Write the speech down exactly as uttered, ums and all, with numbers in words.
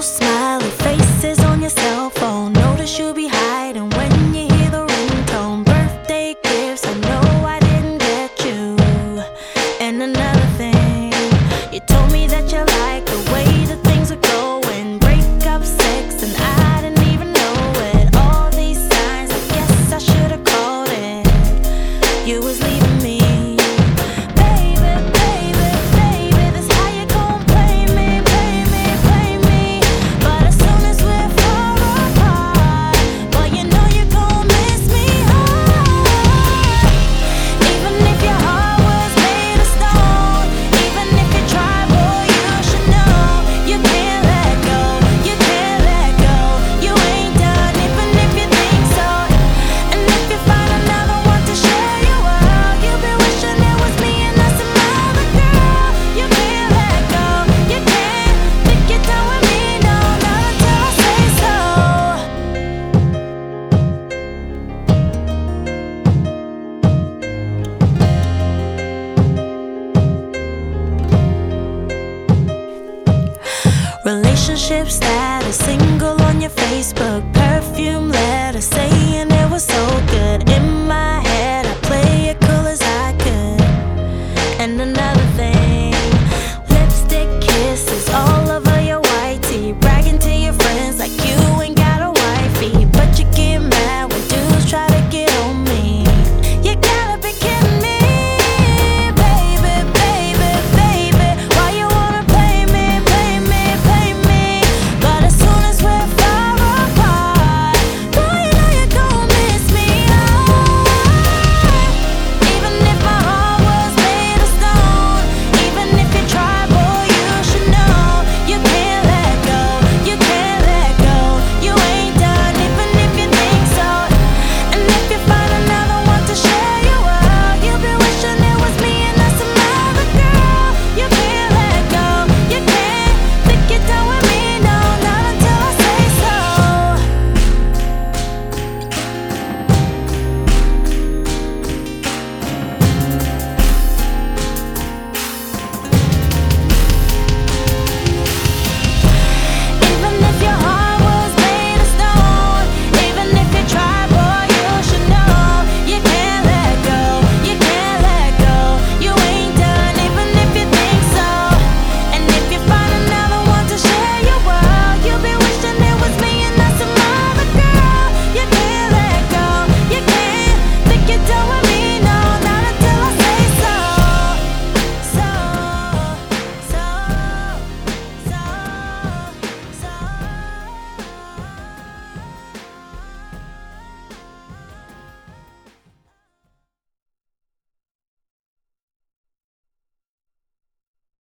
those smiley faces on your cell phone. Notice you be hiding when you hear the ringtone. Birthday gifts, I know I didn't get you. And another thing, you told me that you like the way that things are going. Break up sex and I didn't even know it. All these signs, I guess I should've called it. You was leaving me. Relationship status, single on your Facebook, perfume letter saying it was so good. In my